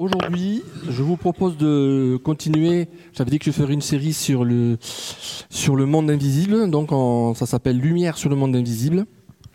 Aujourd'hui, je vous propose de continuer. J'avais dit que je ferais une série sur le monde invisible. Donc, ça s'appelle Lumière sur le monde invisible.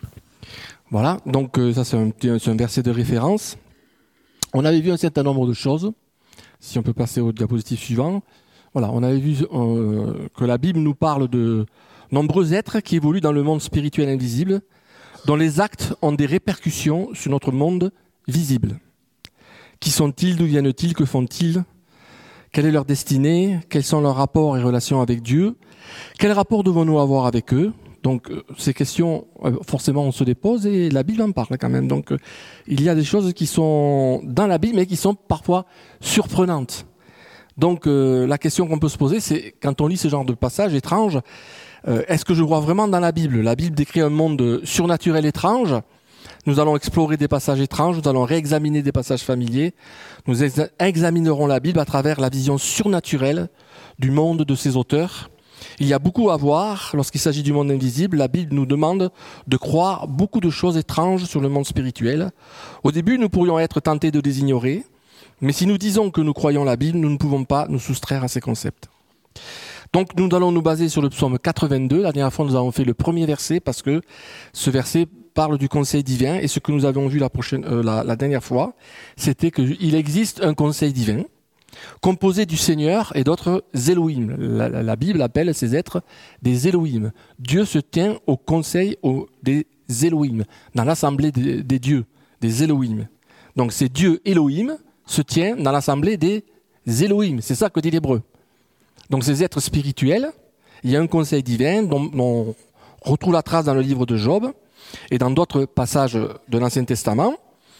Voilà. Donc, ça, c'est un verset de référence. On avait vu un certain nombre de choses. Si on peut passer au diapositive suivant. Voilà. On avait vu que la Bible nous parle de nombreux êtres qui évoluent dans le monde spirituel invisible, dont les actes ont des répercussions sur notre monde visible. Qui sont-ils? D'où viennent-ils? Que font-ils? Quelle est leur destinée? Quels sont leurs rapports et relations avec Dieu? Quel rapport devons-nous avoir avec eux? Donc, ces questions, forcément, on se les pose et la Bible en parle quand même. Donc, il y a des choses qui sont dans la Bible, mais qui sont parfois surprenantes. Donc, la question qu'on peut se poser, c'est, quand on lit ce genre de passages étranges, est-ce que je crois vraiment dans la Bible? La Bible décrit un monde surnaturel étrange. Nous allons explorer des passages étranges, nous allons réexaminer des passages familiers. Nous examinerons la Bible à travers la vision surnaturelle du monde de ses auteurs. Il y a beaucoup à voir lorsqu'il s'agit du monde invisible. La Bible nous demande de croire beaucoup de choses étranges sur le monde spirituel. Au début, nous pourrions être tentés de les ignorer, mais si nous disons que nous croyons la Bible, nous ne pouvons pas nous soustraire à ces concepts. Donc nous allons nous baser sur le psaume 82. La dernière fois, nous avons fait le premier verset parce que ce verset parle du conseil divin. Et ce que nous avons vu la dernière fois, c'était qu'il existe un conseil divin composé du Seigneur et d'autres Elohim. La Bible appelle ces êtres des Elohim. Dieu se tient au conseil des Elohim, dans l'assemblée des dieux, des Elohim. Donc c'est Dieu Elohim se tient dans l'assemblée des Elohim. C'est ça que dit l'Hébreu. Donc ces êtres spirituels, il y a un conseil divin dont on retrouve la trace dans le livre de Job et dans d'autres passages de l'Ancien Testament.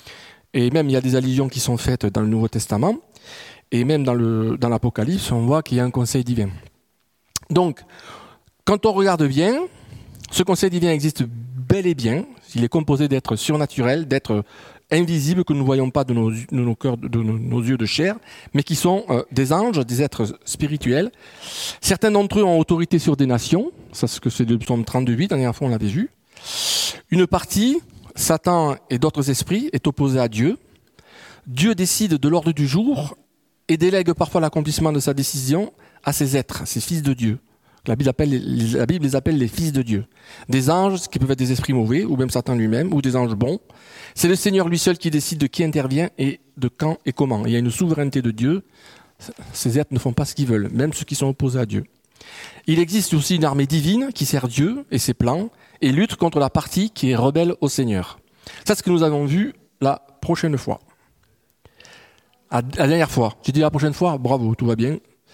Et même il y a des allusions qui sont faites dans le Nouveau Testament. Et même dans l'Apocalypse, on voit qu'il y a un conseil divin. Donc, quand on regarde bien, ce conseil divin existe bel et bien. Il est composé d'êtres surnaturels, d'êtres invisibles que nous ne voyons pas de nos yeux de chair, mais qui sont des anges, des êtres spirituels. Certains d'entre eux ont autorité sur des nations. Ça, c'est le psaume 38, la dernière fois on l'avait vu. Une partie, Satan et d'autres esprits, est opposée à Dieu. Dieu décide de l'ordre du jour et délègue parfois l'accomplissement de sa décision à ces êtres, ces fils de Dieu. La Bible les appelle les fils de Dieu. Des anges qui peuvent être des esprits mauvais, ou même Satan lui-même, ou des anges bons. C'est le Seigneur lui seul qui décide de qui intervient et de quand et comment. Il y a une souveraineté de Dieu. Ces êtres ne font pas ce qu'ils veulent, même ceux qui sont opposés à Dieu. Il existe aussi une armée divine qui sert Dieu et ses plans et lutte contre la partie qui est rebelle au Seigneur. Ça, c'est ce que nous avons vu la prochaine fois. La dernière fois. J'ai dit la prochaine fois, bravo, tout va bien.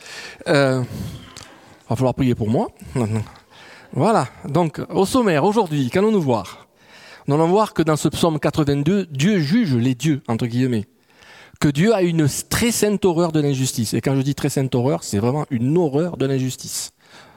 Va falloir prier pour moi. Voilà. Donc, au sommaire, aujourd'hui, qu'allons-nous voir? Nous allons voir que dans ce psaume 82, Dieu juge les dieux, entre guillemets. Que Dieu a une très sainte horreur de l'injustice. Et quand je dis très sainte horreur, c'est vraiment une horreur de l'injustice.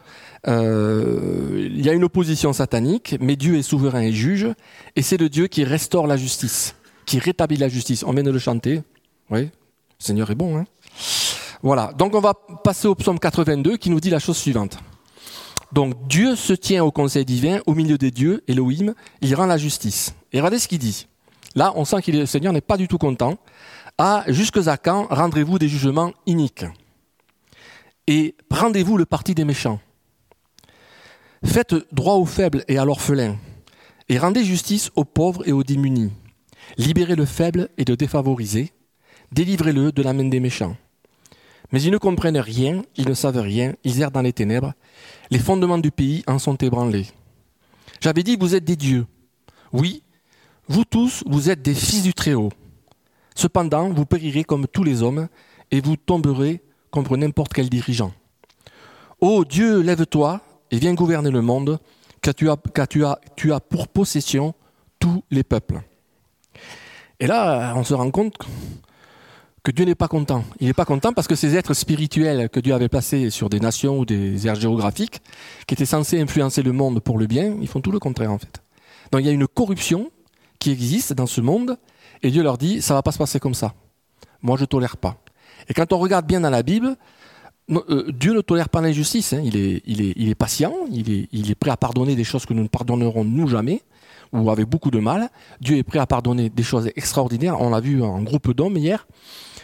Il y a une opposition satanique, mais Dieu est souverain et juge. Et c'est le Dieu qui restaure la justice, qui rétablit la justice. On vient de le chanter. Oui, le Seigneur est bon, hein? Voilà, donc on va passer au psaume 82 qui nous dit la chose suivante. Donc Dieu se tient au conseil divin, au milieu des dieux, Elohim, il rend la justice. Et regardez ce qu'il dit. Là, on sent que le Seigneur n'est pas du tout content. Ah, jusque à quand rendrez-vous des jugements iniques? Et prendez-vous le parti des méchants? Faites droit aux faibles et à l'orphelin, et rendez justice aux pauvres et aux démunis. Libérez le faible et le défavorisé, délivrez-le de la main des méchants. Mais ils ne comprennent rien, ils ne savent rien, ils errent dans les ténèbres. Les fondements du pays en sont ébranlés. J'avais dit, vous êtes des dieux. Oui, vous tous, vous êtes des fils du Très-Haut. Cependant, vous périrez comme tous les hommes et vous tomberez contre n'importe quel dirigeant. Ô Dieu, lève-toi et viens gouverner le monde, car tu as pour possession tous les peuples. Et là, on se rend compte que Dieu n'est pas content. Il n'est pas content parce que ces êtres spirituels que Dieu avait placés sur des nations ou des aires géographiques, qui étaient censés influencer le monde pour le bien, ils font tout le contraire en fait. Donc il y a une corruption qui existe dans ce monde, et Dieu leur dit, ça ne va pas se passer comme ça. Moi je ne tolère pas. Et quand on regarde bien dans la Bible, Dieu ne tolère pas l'injustice. Hein. Il est patient, il est prêt à pardonner des choses que nous ne pardonnerons nous jamais, ou avec beaucoup de mal. Dieu est prêt à pardonner des choses extraordinaires. On l'a vu en groupe d'hommes hier.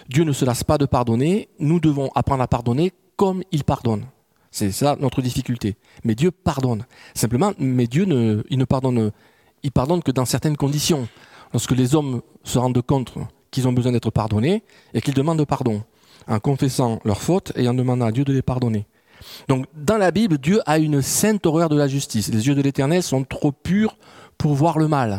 Dieu ne se lasse pas de pardonner. Nous devons apprendre à pardonner comme il pardonne. C'est ça notre difficulté. Mais Dieu pardonne. Simplement, mais Dieu il pardonne que dans certaines conditions. Lorsque les hommes se rendent compte qu'ils ont besoin d'être pardonnés et qu'ils demandent pardon, en confessant leurs fautes et en demandant à Dieu de les pardonner. Donc, dans la Bible, Dieu a une sainte horreur de la justice. Les yeux de l'Éternel sont trop purs pour voir le mal.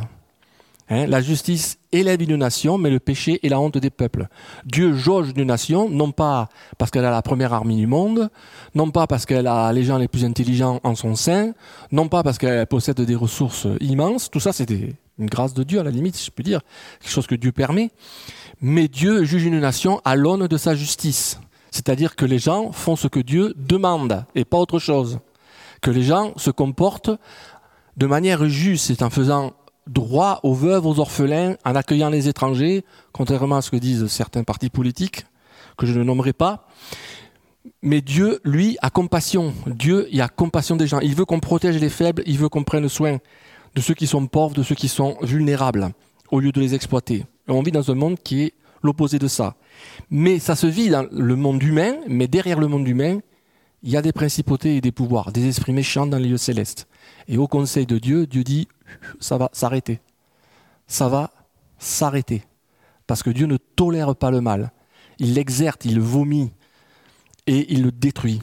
La justice élève une nation, mais le péché est la honte des peuples. Dieu jauge une nation, non pas parce qu'elle a la première armée du monde, non pas parce qu'elle a les gens les plus intelligents en son sein, non pas parce qu'elle possède des ressources immenses. Tout ça, c'est une grâce de Dieu, à la limite, si je peux dire, quelque chose que Dieu permet. Mais Dieu juge une nation à l'aune de sa justice. C'est-à-dire que les gens font ce que Dieu demande, et pas autre chose. Que les gens se comportent de manière juste, c'est en faisant droit aux veuves, aux orphelins, en accueillant les étrangers, contrairement à ce que disent certains partis politiques, que je ne nommerai pas. Mais Dieu, lui, a compassion. Dieu, il a compassion des gens. Il veut qu'on protège les faibles, il veut qu'on prenne soin de ceux qui sont pauvres, de ceux qui sont vulnérables, au lieu de les exploiter. Et on vit dans un monde qui est l'opposé de ça. Mais ça se vit dans le monde humain, mais derrière le monde humain, il y a des principautés et des pouvoirs, des esprits méchants dans les lieux célestes. Et au conseil de Dieu, Dieu dit, ça va s'arrêter. Ça va s'arrêter. Parce que Dieu ne tolère pas le mal. Il l'exerce, il le vomit et il le détruit.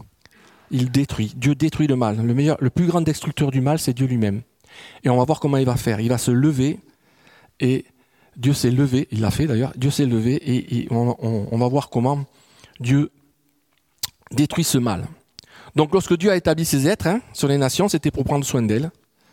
Il détruit. Dieu détruit le mal. Le plus grand destructeur du mal, c'est Dieu lui-même. Et on va voir comment il va faire. Il va se lever et Dieu s'est levé. Il l'a fait d'ailleurs. Dieu s'est levé et on va voir comment Dieu détruit ce mal. Donc lorsque Dieu a établi ses êtres sur les nations, c'était pour prendre soin d'elles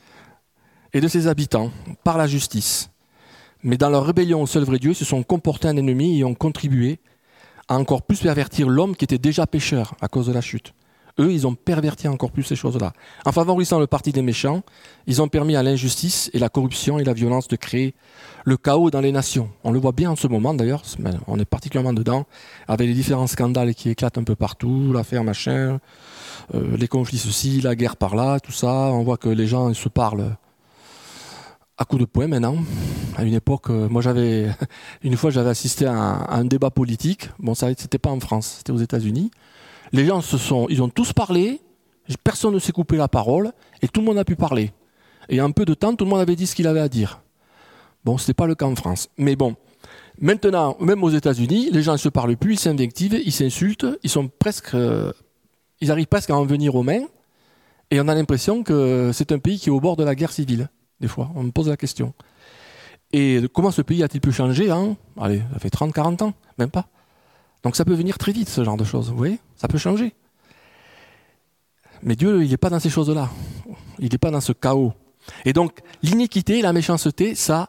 et de ses habitants par la justice. Mais dans leur rébellion au seul vrai Dieu, ils se sont comportés en ennemis et ont contribué à encore plus pervertir l'homme qui était déjà pécheur à cause de la chute. Eux, ils ont perverti encore plus ces choses-là. En favorisant le parti des méchants, ils ont permis à l'injustice et la corruption et la violence de créer le chaos dans les nations. On le voit bien en ce moment d'ailleurs, on est particulièrement dedans, avec les différents scandales qui éclatent un peu partout, l'affaire machin, les conflits ceci, la guerre par là, tout ça. On voit que les gens ils se parlent à coups de poing maintenant. À une époque, une fois j'avais assisté à un débat politique. Bon, ça c'était pas en France, c'était aux États-Unis. Les gens ils ont tous parlé, personne ne s'est coupé la parole et tout le monde a pu parler. Et en peu de temps, tout le monde avait dit ce qu'il avait à dire. Bon, c'était pas le cas en France. Mais bon, maintenant, même aux États-Unis, les gens ne se parlent plus, ils s'invectivent, ils s'insultent, ils arrivent presque à en venir aux mains. Et on a l'impression que c'est un pays qui est au bord de la guerre civile. Des fois, on me pose la question. Et comment ce pays a-t-il pu changer Allez, ça fait 30, 40 ans, même pas. Donc ça peut venir très vite, ce genre de choses, vous voyez. Ça peut changer. Mais Dieu, il n'est pas dans ces choses-là. Il n'est pas dans ce chaos. Et donc, l'iniquité, la méchanceté, ça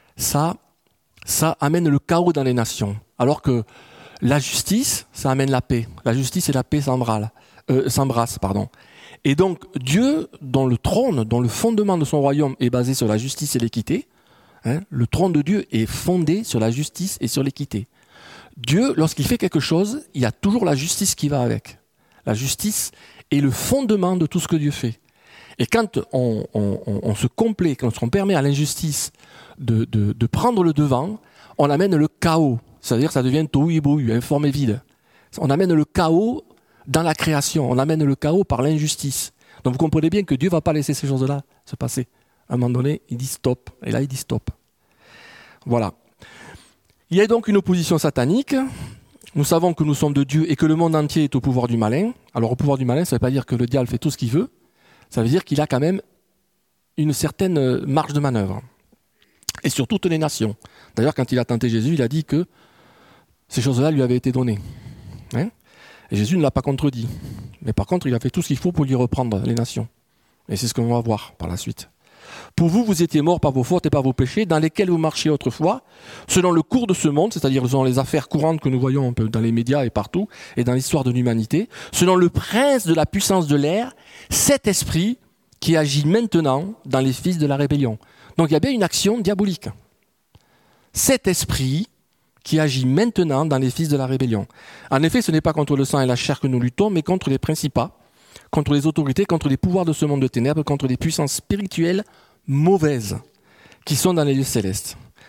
amène le chaos dans les nations. Alors que la justice, ça amène la paix. La justice et la paix s'embrassent. Et donc, Dieu, dont le fondement de son royaume est basé sur la justice et l'équité, le trône de Dieu est fondé sur la justice et sur l'équité. Dieu, lorsqu'il fait quelque chose, il y a toujours la justice qui va avec. La justice est le fondement de tout ce que Dieu fait. Et quand on se complaît, quand on permet à l'injustice de prendre le devant, on amène le chaos. C'est-à-dire que ça devient tohu-bohu, informe et vide. On amène le chaos dans la création. On amène le chaos par l'injustice. Donc vous comprenez bien que Dieu ne va pas laisser ces choses-là se passer. À un moment donné, il dit stop. Et là, il dit stop. Voilà. Il y a donc une opposition satanique. Nous savons que nous sommes de Dieu et que le monde entier est au pouvoir du malin. Alors au pouvoir du malin, ça ne veut pas dire que le diable fait tout ce qu'il veut. Ça veut dire qu'il a quand même une certaine marge de manœuvre. Et sur toutes les nations. D'ailleurs, quand il a tenté Jésus, il a dit que ces choses-là lui avaient été données. Et Jésus ne l'a pas contredit. Mais par contre, il a fait tout ce qu'il faut pour lui reprendre les nations. Et c'est ce qu'on va voir par la suite. Pour vous, vous étiez morts par vos fautes et par vos péchés, dans lesquels vous marchiez autrefois, selon le cours de ce monde, c'est-à-dire selon les affaires courantes que nous voyons un peu dans les médias et partout, et dans l'histoire de l'humanité, selon le prince de la puissance de l'air, cet esprit qui agit maintenant dans les fils de la rébellion. Donc il y a bien une action diabolique. Cet esprit qui agit maintenant dans les fils de la rébellion. En effet, ce n'est pas contre le sang et la chair que nous luttons, mais contre les principats, contre les autorités, contre les pouvoirs de ce monde de ténèbres, contre les puissances spirituelles mauvaises qui sont dans les lieux célestes.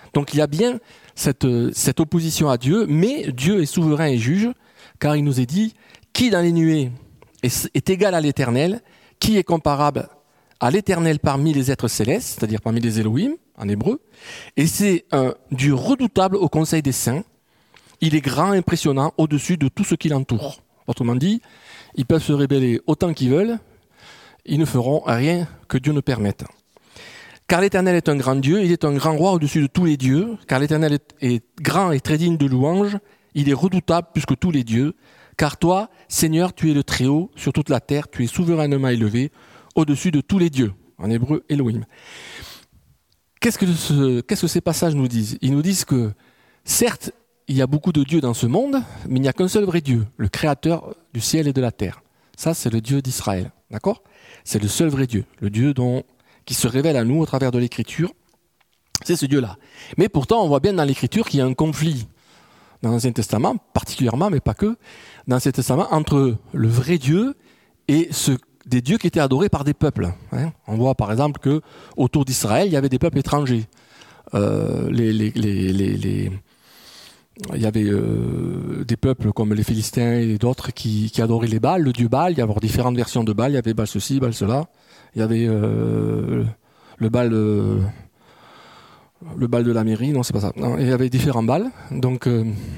Donc il y a bien cette opposition à Dieu, mais Dieu est souverain et juge, car il nous est dit, qui dans les nuées est égal à l'Éternel, qui est comparable à l'Éternel parmi les êtres célestes, c'est-à-dire parmi les Elohim, en hébreu, et c'est un Dieu redoutable au conseil des saints. Il est grand, impressionnant, au-dessus de tout ce qui l'entoure. Autrement dit, ils peuvent se rébeller autant qu'ils veulent, ils ne feront rien que Dieu ne permette. Car l'Éternel est un grand Dieu, il est un grand roi au-dessus de tous les dieux, car l'Éternel est grand et très digne de louange, il est redoutable plus que tous les dieux, car toi, Seigneur, tu es le Très-Haut sur toute la terre, tu es souverainement élevé au-dessus de tous les dieux, en hébreu Elohim. Qu'est-ce que ces passages nous disent? Ils nous disent que, certes, il y a beaucoup de dieux dans ce monde, mais il n'y a qu'un seul vrai Dieu, le Créateur du ciel et de la terre. Ça, c'est le Dieu d'Israël, d'accord? C'est le seul vrai Dieu, le Dieu qui se révèle à nous au travers de l'Écriture. C'est ce Dieu-là. Mais pourtant, on voit bien dans l'Écriture qu'il y a un conflit dans l'Ancien Testament, particulièrement, mais pas que, dans l'Ancien Testament, entre le vrai Dieu et des dieux qui étaient adorés par des peuples. On voit par exemple que autour d'Israël, il y avait des peuples étrangers. Il y avait des peuples comme les Philistins et d'autres qui adoraient les Baals, le dieu Baal. Il y avait différentes versions de Baal. Il y avait Baal ceci, Baal cela. Il y avait le Baal de la mairie. Non, c'est pas ça. Non, il y avait différents Baals. Donc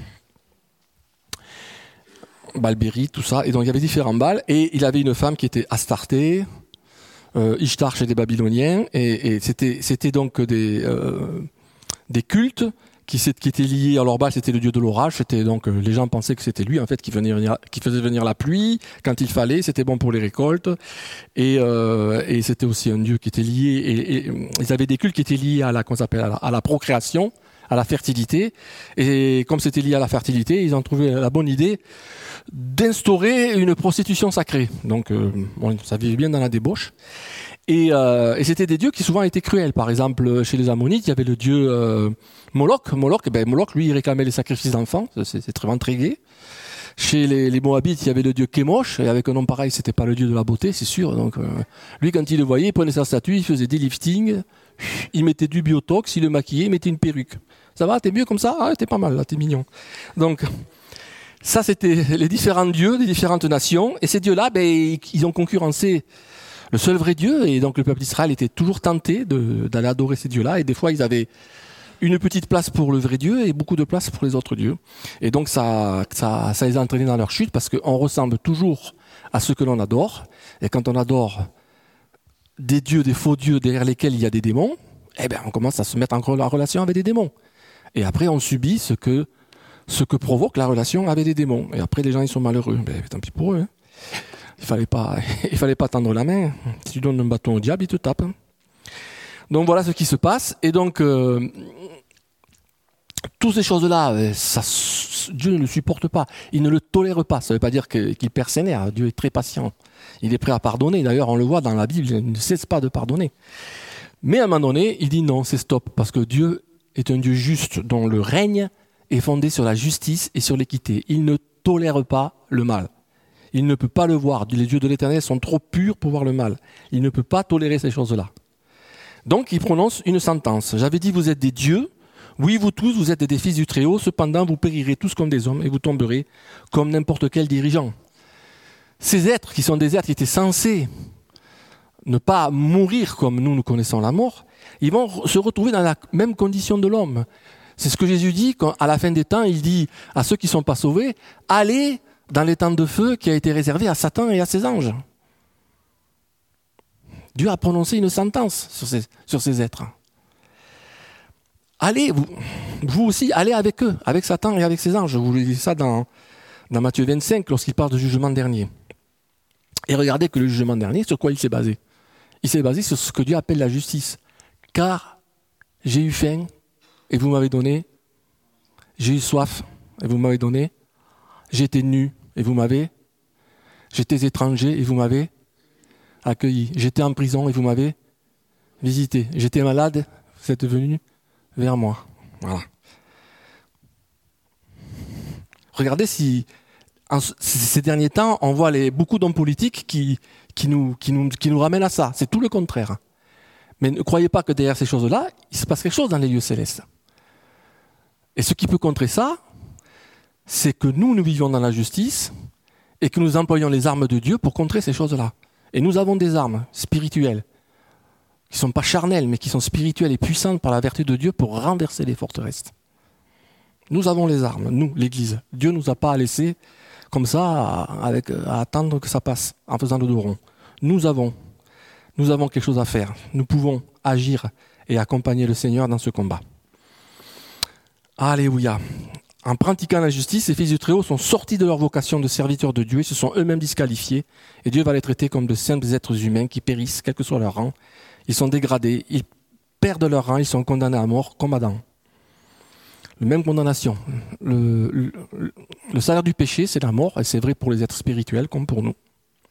Baal-Béri, tout ça. Et donc il y avait différents Baals. Et il avait une femme qui était Astarté, Ishtar chez les Babyloniens. Et c'était donc des cultes qui étaient liés. Alors Baal, c'était le dieu de l'orage. C'était donc les gens pensaient que c'était lui en fait qui faisait venir la pluie quand il fallait. C'était bon pour les récoltes. Et c'était aussi un dieu qui était lié. Et ils avaient des cultes qui étaient liés à la procréation, à la fertilité. Et comme c'était lié à la fertilité, ils ont trouvé la bonne idée d'instaurer une prostitution sacrée. Donc, ça vivait bien dans la débauche. Et c'était des dieux qui souvent étaient cruels. Par exemple, chez les Ammonites, il y avait le dieu Moloch. Moloch, lui, il réclamait les sacrifices d'enfants. C'est vraiment très gai. Chez les Moabites, il y avait le dieu Kémosh. Et avec un nom pareil, c'était pas le dieu de la beauté, c'est sûr. Donc, lui, quand il le voyait, il prenait sa statue, il faisait des liftings, il mettait du biotox, il le maquillait, il mettait une perruque. Ça va, t'es mieux comme ça? Ah, t'es pas mal, là, t'es mignon. Donc, ça, c'était les différents dieux des différentes nations. Et ces dieux-là, ils ont concurrencé le seul vrai Dieu. Et donc, le peuple d'Israël était toujours tenté d'aller adorer ces dieux-là. Et des fois, ils avaient une petite place pour le vrai Dieu et beaucoup de place pour les autres dieux. Et donc, ça les a entraînés dans leur chute parce qu'on ressemble toujours à ce que l'on adore. Et quand on adore des dieux, des faux dieux derrière lesquels il y a des démons, on commence à se mettre en relation avec des démons. Et après, on subit ce que provoque la relation avec des démons. Et après, les gens, ils sont malheureux. Tant pis pour eux. Il fallait pas tendre la main. Si tu donnes un bâton au diable, il te tape. Donc voilà ce qui se passe. Et donc, toutes ces choses-là, Dieu ne le supporte pas. Il ne le tolère pas. Ça ne veut pas dire qu'il perd ses nerfs. Dieu est très patient. Il est prêt à pardonner. D'ailleurs, on le voit dans la Bible, il ne cesse pas de pardonner. Mais à un moment donné, il dit non, c'est stop. Parce que Dieu est un Dieu juste dont le règne est fondé sur la justice et sur l'équité. Il ne tolère pas le mal. Il ne peut pas le voir. Les yeux de l'Éternel sont trop purs pour voir le mal. Il ne peut pas tolérer ces choses-là. Donc, il prononce une sentence. J'avais dit, vous êtes des dieux. Oui, vous tous, vous êtes des fils du Très-Haut. Cependant, vous périrez tous comme des hommes et vous tomberez comme n'importe quel dirigeant. Ces êtres, qui sont des êtres qui étaient censés ne pas mourir comme nous connaissons la mort, ils vont se retrouver dans la même condition de l'homme. C'est ce que Jésus dit quand, à la fin des temps, il dit à ceux qui ne sont pas sauvés, allez dans l'étang de feu qui a été réservé à Satan et à ses anges. Dieu a prononcé une sentence sur ces êtres. Allez, vous aussi, allez avec eux, avec Satan et avec ses anges. Vous lisez ça dans Matthieu 25, lorsqu'il parle du jugement dernier. Et regardez que le jugement dernier, sur quoi il s'est basé? Il s'est basé sur ce que Dieu appelle la justice. Car j'ai eu faim et vous m'avez donné. J'ai eu soif et vous m'avez donné. J'étais nu et vous m'avez. J'étais étranger et vous m'avez accueilli. J'étais en prison et vous m'avez visité. J'étais malade, vous êtes venu vers moi. Voilà. Regardez si ces derniers temps, on voit beaucoup d'hommes politiques qui nous ramènent à ça. C'est tout le contraire. Mais ne croyez pas que derrière ces choses-là, il se passe quelque chose dans les lieux célestes. Et ce qui peut contrer ça, c'est que nous vivons dans la justice et que nous employons les armes de Dieu pour contrer ces choses-là. Et nous avons des armes spirituelles qui ne sont pas charnelles, mais qui sont spirituelles et puissantes par la vertu de Dieu pour renverser les forteresses. Nous avons les armes, nous, l'Église. Dieu ne nous a pas laissés comme ça à attendre que ça passe en faisant le dos rond. Nous avons quelque chose à faire. Nous pouvons agir et accompagner le Seigneur dans ce combat. Alléluia. En pratiquant la justice, les fils du Très-Haut sont sortis de leur vocation de serviteurs de Dieu et se sont eux-mêmes disqualifiés. Et Dieu va les traiter comme de simples êtres humains qui périssent, quel que soit leur rang. Ils sont dégradés, ils perdent leur rang, ils sont condamnés à mort comme Adam. La même condamnation. Le salaire du péché, c'est la mort, et c'est vrai pour les êtres spirituels comme pour nous.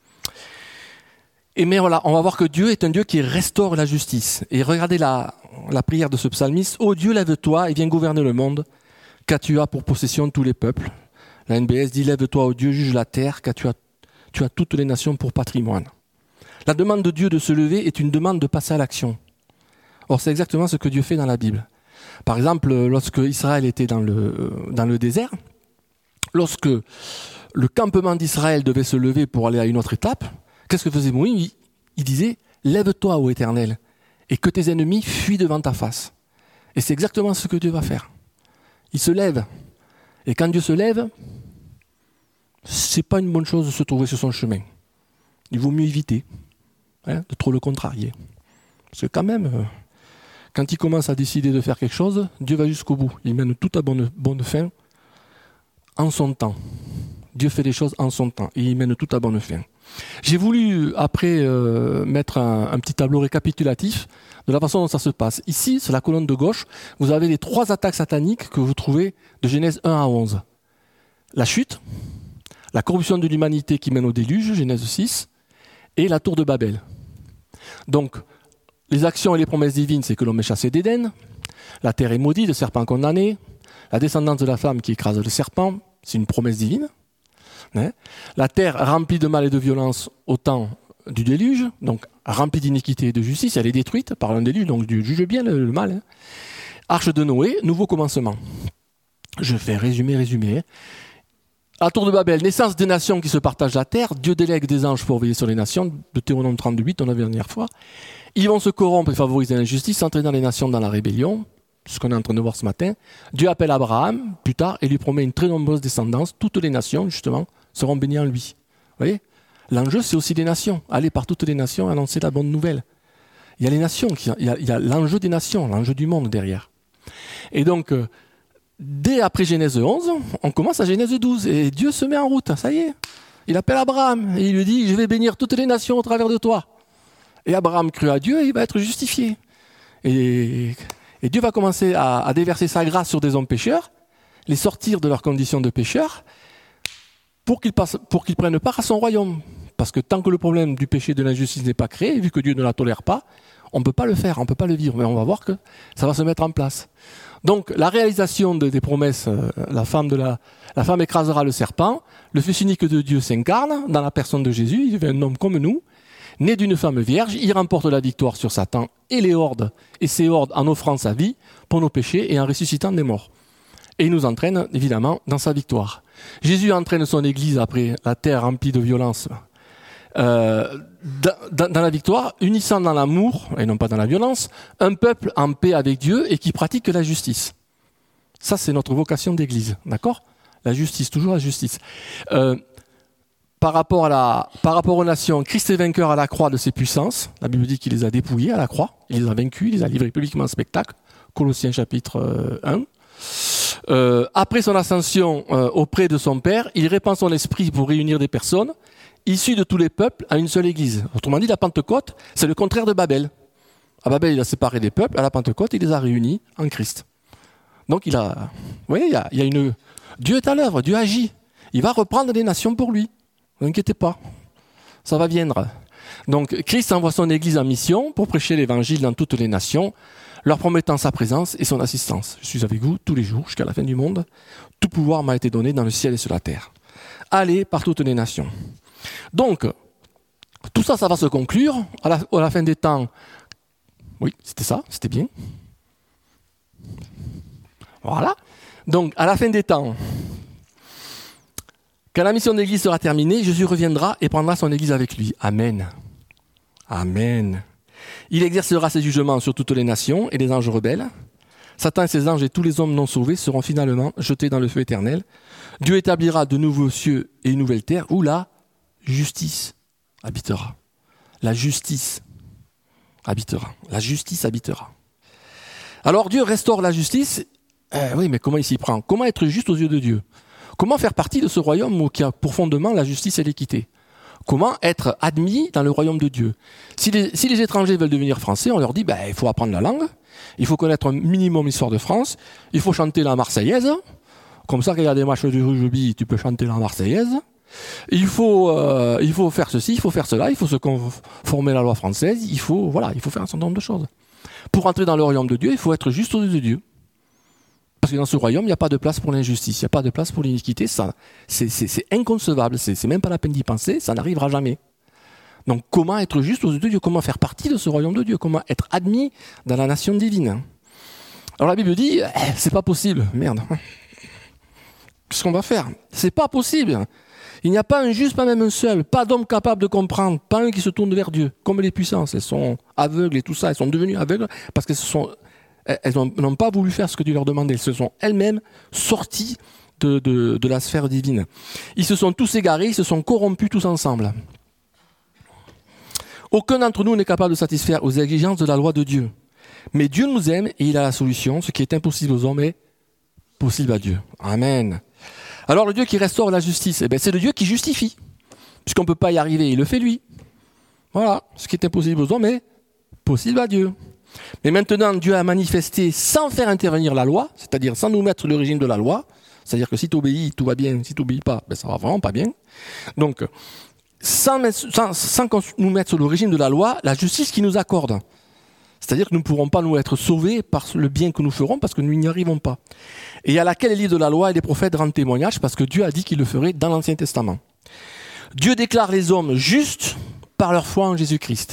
Et mais voilà, on va voir que Dieu est un Dieu qui restaure la justice. Et regardez la prière de ce psalmiste. « Ô Dieu, lève-toi et viens gouverner le monde, car tu as pour possession tous les peuples. » La NBS dit « Lève-toi, ô Dieu, juge la terre, car tu as toutes les nations pour patrimoine. » La demande de Dieu de se lever est une demande de passer à l'action. Or, c'est exactement ce que Dieu fait dans la Bible. Par exemple, lorsque Israël était dans le désert, lorsque le campement d'Israël devait se lever pour aller à une autre étape, qu'est-ce que faisait Moïse ? Il disait « Lève-toi, ô Éternel, et que tes ennemis fuient devant ta face. » Et c'est exactement ce que Dieu va faire. Il se lève. Et quand Dieu se lève, c'est pas une bonne chose de se trouver sur son chemin. Il vaut mieux éviter de trop le contrarier. Parce que quand même, quand il commence à décider de faire quelque chose, Dieu va jusqu'au bout. Il mène tout à bonne fin en son temps. Dieu fait les choses en son temps et il mène tout à bonne fin. J'ai voulu après mettre un petit tableau récapitulatif de la façon dont ça se passe. Ici, sur la colonne de gauche, vous avez les 3 attaques sataniques que vous trouvez de Genèse 1 à 11. La chute, la corruption de l'humanité qui mène au déluge, Genèse 6, et la tour de Babel. Donc, les actions et les promesses divines, c'est que l'homme est chassé d'Éden, la terre est maudite, le serpent condamné, la descendance de la femme qui écrase le serpent, c'est une promesse divine. La terre remplie de mal et de violence au temps du déluge, donc remplie d'iniquité et de justice, elle est détruite par un déluge, donc Dieu juge bien le mal. Arche de Noé, nouveau commencement. Je fais résumer. La tour de Babel, naissance des nations qui se partagent la terre, Dieu délègue des anges pour veiller sur les nations, de Deutéronome 38, on l'a vu la dernière fois. Ils vont se corrompre et favoriser l'injustice, entraînant les nations dans la rébellion, ce qu'on est en train de voir ce matin. Dieu appelle Abraham, plus tard, et lui promet une très nombreuse descendance. Toutes les nations, justement, seront bénies en lui. Vous voyez ? L'enjeu, c'est aussi les nations. Aller par toutes les nations, annoncer la bonne nouvelle. Il y a les nations, il y a l'enjeu des nations, l'enjeu du monde derrière. Et donc, dès après Genèse 11, on commence à Genèse 12, et Dieu se met en route, ça y est. Il appelle Abraham, et il lui dit, je vais bénir toutes les nations au travers de toi. Et Abraham crut à Dieu, et il va être justifié. Et Dieu va commencer à déverser sa grâce sur des hommes pécheurs, les sortir de leur condition de pécheurs, pour qu'ils prennent part à son royaume. Parce que tant que le problème du péché et de l'injustice n'est pas créé, vu que Dieu ne la tolère pas, on ne peut pas le faire, on ne peut pas le vivre. Mais on va voir que ça va se mettre en place. Donc la réalisation des promesses, la femme écrasera le serpent, le Fils unique de Dieu s'incarne dans la personne de Jésus, il devient un homme comme nous, né d'une femme vierge, il remporte la victoire sur Satan et les hordes, et ses hordes en offrant sa vie pour nos péchés et en ressuscitant des morts. Et il nous entraîne évidemment dans sa victoire. Jésus entraîne son Église après la terre remplie de violence dans la victoire, unissant dans l'amour, et non pas dans la violence, un peuple en paix avec Dieu et qui pratique la justice. Ça, c'est notre vocation d'Église, d'accord ? La justice, toujours la justice. Par rapport aux nations, Christ est vainqueur à la croix de ses puissances. La Bible dit qu'il les a dépouillés à la croix. Il les a vaincus, il les a livrés publiquement en spectacle. Colossiens chapitre 1. Après son ascension auprès de son Père, il répand son esprit pour réunir des personnes issues de tous les peuples à une seule Église. Autrement dit, la Pentecôte, c'est le contraire de Babel. À Babel, il a séparé des peuples. À la Pentecôte, il les a réunis en Christ. Donc, vous voyez, il y a une... Dieu est à l'œuvre, Dieu agit. Il va reprendre les nations pour lui. Ne vous inquiétez pas, ça va viendre. Donc, Christ envoie son Église en mission pour prêcher l'Évangile dans toutes les nations, leur promettant sa présence et son assistance. Je suis avec vous tous les jours jusqu'à la fin du monde. Tout pouvoir m'a été donné dans le ciel et sur la terre. Allez par toutes les nations. Donc, tout ça, ça va se conclure à la fin des temps. Oui, c'était ça, c'était bien. Voilà. Donc, à la fin des temps, quand la mission de l'Église sera terminée, Jésus reviendra et prendra son Église avec lui. Amen. Amen. Il exercera ses jugements sur toutes les nations et les anges rebelles. Satan et ses anges et tous les hommes non sauvés seront finalement jetés dans le feu éternel. Dieu établira de nouveaux cieux et une nouvelle terre où la justice habitera. La justice habitera. La justice habitera. Alors Dieu restaure la justice. Oui, mais comment il s'y prend? Comment être juste aux yeux de Dieu? Comment faire partie de ce royaume qui a pour fondement la justice et l'équité? Comment être admis dans le royaume de Dieu? Si les étrangers veulent devenir français, on leur dit il faut apprendre la langue, il faut connaître un minimum l'histoire de France, il faut chanter la Marseillaise. Comme ça, quand il y a des matchs de rugby, tu peux chanter la Marseillaise. Il faut faire ceci, il faut faire cela, il faut se conformer à la loi française, il faut faire un certain nombre de choses. Pour entrer dans le royaume de Dieu, il faut être juste aux yeux de Dieu. Parce que dans ce royaume, il n'y a pas de place pour l'injustice, il n'y a pas de place pour l'iniquité, ça, c'est inconcevable, c'est même pas la peine d'y penser, ça n'arrivera jamais. Donc comment être juste aux yeux de Dieu, comment faire partie de ce royaume de Dieu, comment être admis dans la nation divine. Alors la Bible dit, c'est pas possible, merde. Qu'est-ce qu'on va faire? C'est pas possible. Il n'y a pas un juste, pas même un seul, pas d'homme capable de comprendre, pas un qui se tourne vers Dieu, comme les puissances, elles sont aveugles et tout ça, elles sont devenues aveugles parce qu'elles n'ont pas voulu faire ce que Dieu leur demandait. Elles se sont elles-mêmes sorties de la sphère divine. Ils se sont tous égarés, ils se sont corrompus tous ensemble. Aucun d'entre nous n'est capable de satisfaire aux exigences de la loi de Dieu. Mais Dieu nous aime et il a la solution. Ce qui est impossible aux hommes est possible à Dieu. Amen. Alors le Dieu qui restaure la justice, c'est le Dieu qui justifie. Puisqu'on ne peut pas y arriver, il le fait lui. Voilà, ce qui est impossible aux hommes est possible à Dieu. Mais maintenant, Dieu a manifesté sans faire intervenir la loi, c'est-à-dire sans nous mettre sur le régime de la loi, c'est-à-dire que si tu obéis, tout va bien, si tu n'obéis pas, ça va vraiment pas bien. Donc, sans qu'on nous mette sur le régime de la loi, la justice qu'il nous accorde. C'est-à-dire que nous ne pourrons pas nous être sauvés par le bien que nous ferons parce que nous n'y arrivons pas. Et à laquelle les livres de la loi et les prophètes rendent témoignage parce que Dieu a dit qu'il le ferait dans l'Ancien Testament. Dieu déclare les hommes justes par leur foi en Jésus-Christ.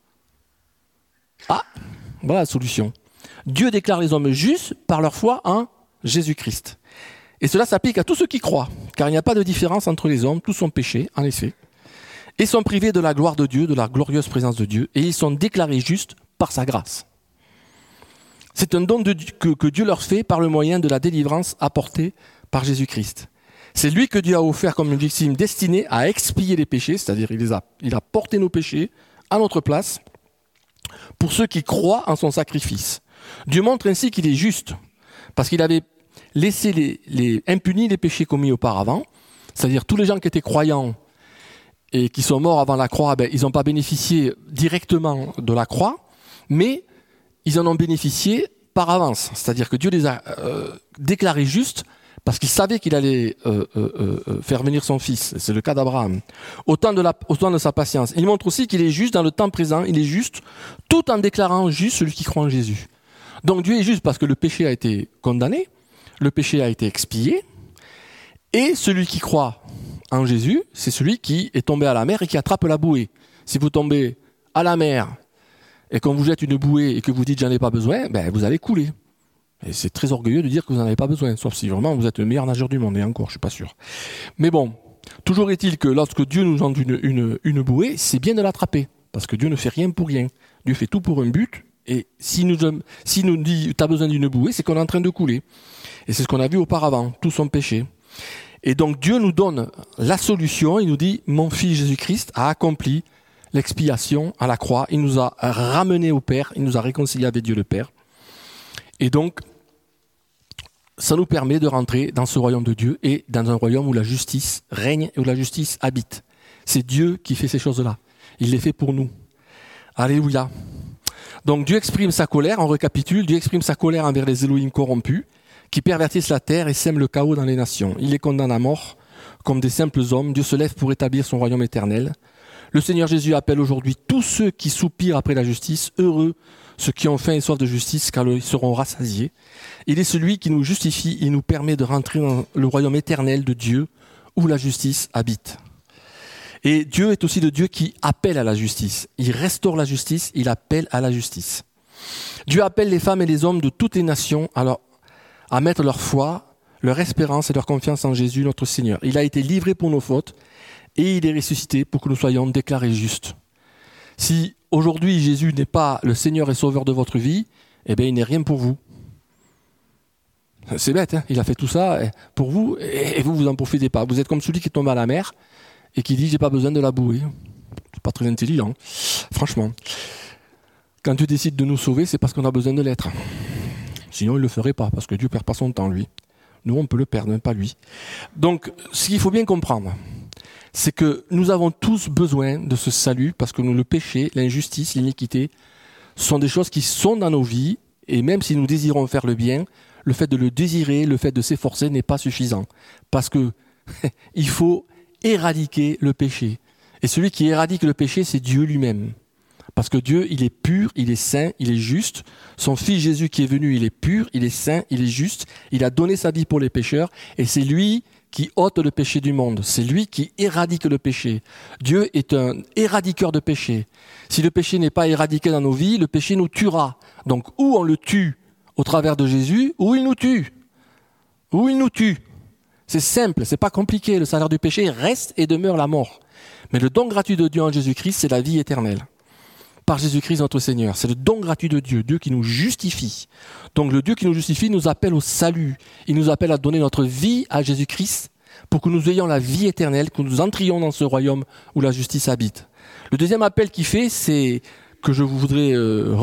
Ah, voilà la solution. Dieu déclare les hommes justes par leur foi en Jésus-Christ. Et cela s'applique à tous ceux qui croient, car il n'y a pas de différence entre les hommes, tous sont péchés, en effet, et sont privés de la gloire de Dieu, de la glorieuse présence de Dieu, et ils sont déclarés justes par sa grâce. C'est un don que Dieu leur fait par le moyen de la délivrance apportée par Jésus-Christ. C'est lui que Dieu a offert comme une victime destinée à expier les péchés, c'est-à-dire il a porté nos péchés à notre place pour ceux qui croient en son sacrifice. Dieu montre ainsi qu'il est juste, parce qu'il avait laissé impunis les péchés commis auparavant, c'est-à-dire tous les gens qui étaient croyants et qui sont morts avant la croix, ils n'ont pas bénéficié directement de la croix, mais ils en ont bénéficié par avance. C'est-à-dire que Dieu les a déclarés justes parce qu'il savait qu'il allait faire venir son fils. C'est le cas d'Abraham. Au temps de sa patience. Il montre aussi qu'il est juste dans le temps présent. Il est juste tout en déclarant juste celui qui croit en Jésus. Donc Dieu est juste parce que le péché a été condamné, le péché a été expié, et celui qui croit en Jésus, c'est celui qui est tombé à la mer et qui attrape la bouée. Si vous tombez à la mer et qu'on vous jette une bouée et que vous dites j'en ai pas besoin, vous allez couler. Et c'est très orgueilleux de dire que vous n'en avez pas besoin, sauf si vraiment vous êtes le meilleur nageur du monde, et encore, je suis pas sûr. Mais bon, toujours est-il que lorsque Dieu nous donne une bouée, c'est bien de l'attraper, parce que Dieu ne fait rien pour rien. Dieu fait tout pour un but, et si nous dit t'as besoin d'une bouée, c'est qu'on est en train de couler. Et c'est ce qu'on a vu auparavant, tout son péché. Et donc Dieu nous donne la solution, il nous dit mon fils Jésus-Christ a accompli l'expiation à la croix, il nous a ramenés au Père, il nous a réconciliés avec Dieu le Père. Et donc, ça nous permet de rentrer dans ce royaume de Dieu et dans un royaume où la justice règne et où la justice habite. C'est Dieu qui fait ces choses-là. Il les fait pour nous. Alléluia. Donc Dieu exprime sa colère, on récapitule, Dieu exprime sa colère envers les Elohim corrompus, qui pervertissent la terre et sèment le chaos dans les nations. Il les condamne à mort comme des simples hommes. Dieu se lève pour établir son royaume éternel. Le Seigneur Jésus appelle aujourd'hui tous ceux qui soupirent après la justice, heureux ceux qui ont faim et soif de justice, car ils seront rassasiés. Il est celui qui nous justifie et nous permet de rentrer dans le royaume éternel de Dieu, où la justice habite. Et Dieu est aussi le Dieu qui appelle à la justice. Il restaure la justice, il appelle à la justice. Dieu appelle les femmes et les hommes de toutes les nations à mettre leur foi leur espérance et leur confiance en Jésus, notre Seigneur. Il a été livré pour nos fautes et il est ressuscité pour que nous soyons déclarés justes. Si aujourd'hui Jésus n'est pas le Seigneur et Sauveur de votre vie, eh bien il n'est rien pour vous. C'est bête, hein, il a fait tout ça pour vous et vous en profitez pas. Vous êtes comme celui qui tombe à la mer et qui dit j'ai pas besoin de la bouée. C'est pas très intelligent, franchement. Quand Dieu décide de nous sauver, c'est parce qu'on a besoin de l'être. Sinon il le ferait pas, parce que Dieu perd pas son temps, lui. Nous on peut le perdre, même pas lui. Donc ce qu'il faut bien comprendre, c'est que nous avons tous besoin de ce salut, parce que le péché, l'injustice, l'iniquité sont des choses qui sont dans nos vies, et même si nous désirons faire le bien, le fait de le désirer, le fait de s'efforcer n'est pas suffisant. Parce que il faut éradiquer le péché. Et celui qui éradique le péché, c'est Dieu lui-même. Parce que Dieu, il est pur, il est saint, il est juste. Son Fils Jésus qui est venu, il est pur, il est saint, il est juste. Il a donné sa vie pour les pécheurs. Et c'est lui qui ôte le péché du monde. C'est lui qui éradique le péché. Dieu est un éradiqueur de péché. Si le péché n'est pas éradiqué dans nos vies, le péché nous tuera. Donc, ou on le tue au travers de Jésus, ou il nous tue. Ou il nous tue. C'est simple, c'est pas compliqué. Le salaire du péché reste et demeure la mort. Mais le don gratuit de Dieu en Jésus-Christ, c'est la vie éternelle. Par Jésus-Christ notre Seigneur. C'est le don gratuit de Dieu, Dieu qui nous justifie. Donc le Dieu qui nous justifie nous appelle au salut. Il nous appelle à donner notre vie à Jésus-Christ pour que nous ayons la vie éternelle, que nous entrions dans ce royaume où la justice habite. Le deuxième appel qu'il fait, c'est que je vous voudrais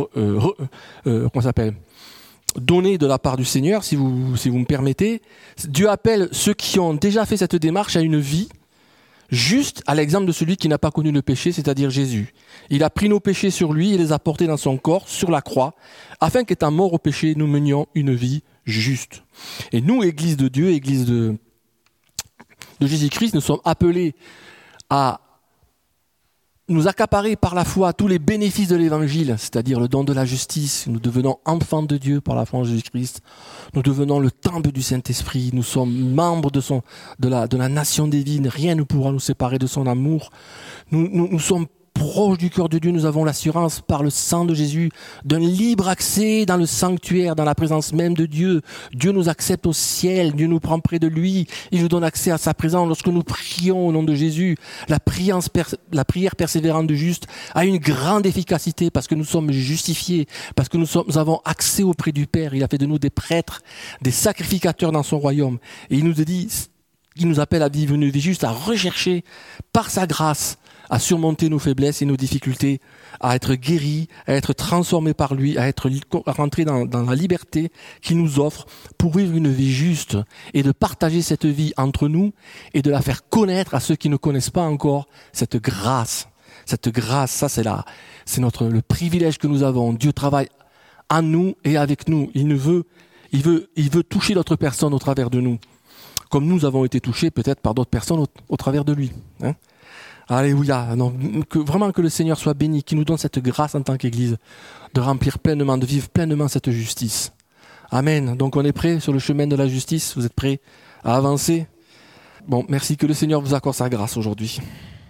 donner de la part du Seigneur, si vous me permettez. Dieu appelle ceux qui ont déjà fait cette démarche à une vie juste à l'exemple de celui qui n'a pas connu le péché, c'est-à-dire Jésus. Il a pris nos péchés sur lui et les a portés dans son corps, sur la croix, afin qu'étant morts au péché, nous menions une vie juste. Et nous, Église de Dieu, Église de Jésus-Christ, nous sommes appelés à nous accaparer par la foi tous les bénéfices de l'Évangile, c'est-à-dire le don de la justice. Nous devenons enfants de Dieu par la foi en Jésus-Christ. Nous devenons le temple du Saint-Esprit. Nous sommes membres de la nation divine. Rien ne pourra nous séparer de son amour. Nous sommes proches du cœur de Dieu. Nous avons l'assurance par le sang de Jésus d'un libre accès dans le sanctuaire, dans la présence même de Dieu. Dieu nous accepte au ciel. Dieu nous prend près de lui. Il nous donne accès à sa présence lorsque nous prions au nom de Jésus. La prière persévérante du juste a une grande efficacité parce que nous sommes justifiés, parce que nous avons accès auprès du Père. Il a fait de nous des prêtres, des sacrificateurs dans son royaume. Et il nous appelle à vivre une vie juste, à rechercher par sa grâce, à surmonter nos faiblesses et nos difficultés, à être guéris, à être transformés par lui, à rentrer dans la liberté qu'il nous offre pour vivre une vie juste et de partager cette vie entre nous et de la faire connaître à ceux qui ne connaissent pas encore cette grâce. Cette grâce, ça c'est le privilège que nous avons. Dieu travaille en nous et avec nous. Il veut toucher d'autres personnes au travers de nous, comme nous avons été touchés peut-être par d'autres personnes au travers de lui. Alléluia. Vraiment que le Seigneur soit béni, qu'il nous donne cette grâce en tant qu'Église, de remplir pleinement, de vivre pleinement cette justice. Amen. Donc on est prêt sur le chemin de la justice. Vous êtes prêts à avancer? Bon, merci, que le Seigneur vous accorde sa grâce aujourd'hui.